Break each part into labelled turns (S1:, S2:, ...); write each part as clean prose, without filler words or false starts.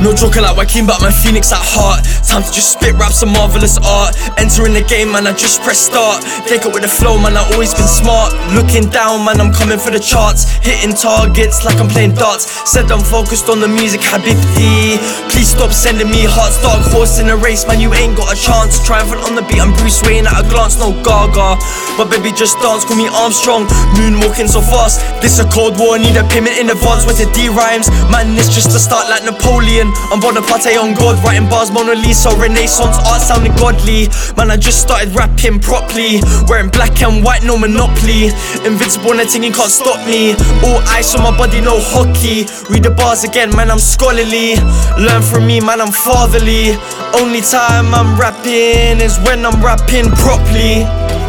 S1: No joker like Joaquin, but I'm a phoenix at heart. Time to just spit raps and marvelous art. Entering the game, man, I just press start. Take it with the flow, man, I always been smart. Looking down, man, I'm coming for the charts. Hitting targets like I'm playing darts. Said I'm focused on the music, Habibti. Please stop sending me hearts. Dark horse in the race, man, you ain't got a chance. Triumphant on the beat, I'm Bruce Wayne at a glance, no Gaga. But baby, just dance, call me Armstrong. Moonwalking so fast, this a cold war, need a payment in advance. With the D rhymes, man, it's just a start like Napoleon. I'm Bonaparte on God, writing bars, Mona Lisa, Renaissance art sounding godly. Man, I just started rapping properly, wearing black and white, no monopoly. Invincible, nothing you can't stop me. All ice on my body, no hockey. Read the bars again, man, I'm scholarly. Learn from me, man, I'm fatherly. Only time I'm rapping is when I'm rapping properly.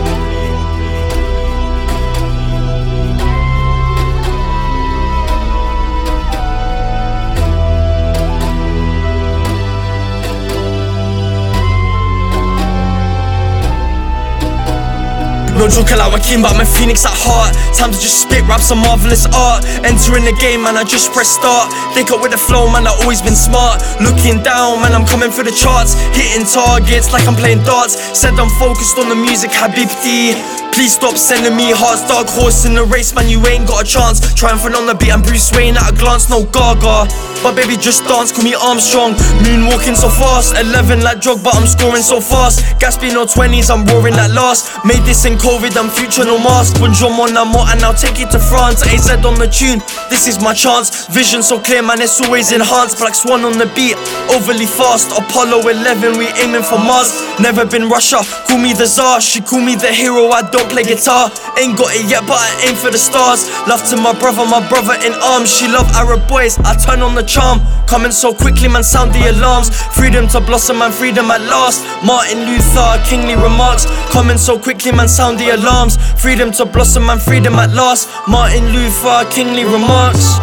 S1: No joker like Joaquin, but I'm a phoenix at heart. Time to just spit raps and marvelous art. Entering the game, man, I just press start. Think up with the flow, man, I always been smart. Looking down, man, I'm coming for the charts. Hitting targets like I'm playing darts. Said I'm focused on the music, Habibti. Please stop sending me hearts. Dark horse in the race, man, you ain't got a chance. Triumphant on the beat, I'm Bruce Wayne at a glance, no Gaga. But baby, just dance, call me Armstrong. Moonwalking so fast, 11 like drug, but I'm scoring so fast. Gaspy no 20s, I'm roaring that last. Made this in COVID, I'm future no mask. Bonjour mon amour, and I'll take it to France. AZ on the tune, this is my chance. Vision so clear, man, it's always enhanced. Black Swan on the beat, overly fast. Apollo 11, we aiming for Mars. Never been Russia, call me the Tsar. She call me the hero, I don't play guitar. Ain't got it yet, but I aim for the stars. Love to my brother in arms. She love Arab boys, I turn on the charm. Coming so quickly, man, sound the alarms. Freedom to blossom, man, freedom at last. Martin Luther, kingly remarks. Coming so quickly, man, sound the alarms. Freedom to blossom, man, freedom at last. Martin Luther, kingly remarks.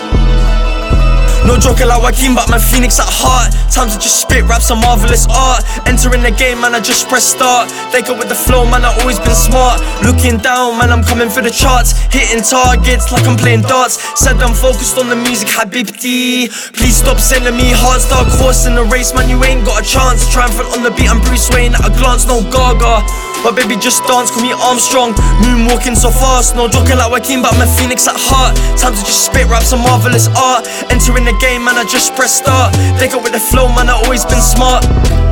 S1: No joker like Joaquin, but I'm a phoenix at heart. Time to just spit raps and marvelous art. Entering the game, man, I just press start. Think up with the flow, man, I always been smart. Looking down, man, I'm coming for the charts. Hitting targets like I'm playing darts. Said I'm focused on the music, Habibti. Please stop sending me hearts. Dark horse in the race, man, you ain't got a chance. Triumphant on the beat, I'm Bruce Wayne at a glance, no Gaga. But baby, just dance, call me Armstrong. Moonwalking so fast, no joking like Joaquin, but I'm a phoenix at heart. Time to just spit raps and marvelous art. Entering the game, man, I just press start. Think up with the flow, man, I always been smart.